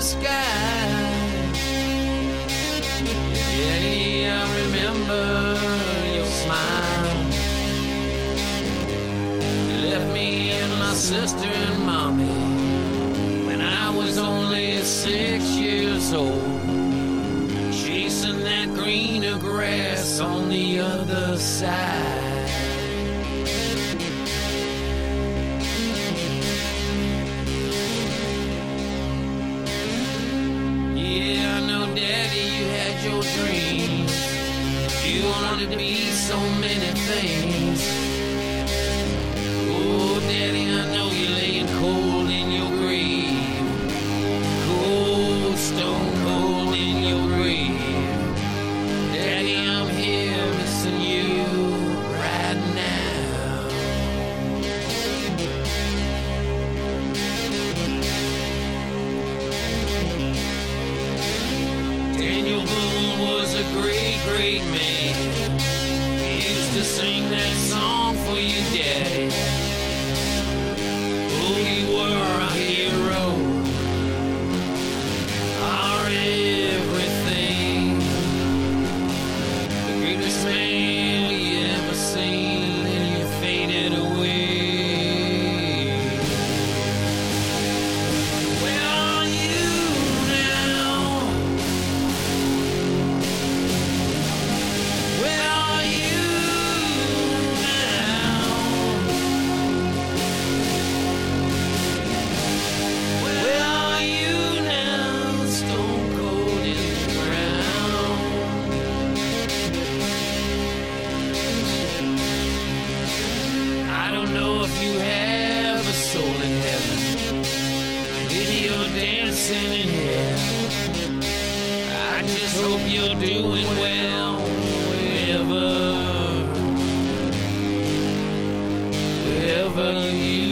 sky. Yeah, I remember your smile. You left me and my sister and mommy when I was only 6 years old, chasing that greener grass on the other side. Yeah, I know, Daddy, you had your dreams. You wanted to be so many things. Oh, Daddy, I know you're laying cold in your grave, cold, stone cold in your grave. Daddy, I'm here missing you right now. Daniel Boone was a great, great man. He used to sing that song for you, Daddy. Oh, you were a hero, our everything, the greatest man we ever seen, and you faded away. Where are you now? Where are you now? Where are you now? Stone cold in the ground. I don't know if you have a soul in heaven. Maybe you're dancing in hell. I just hope you're doing well wherever you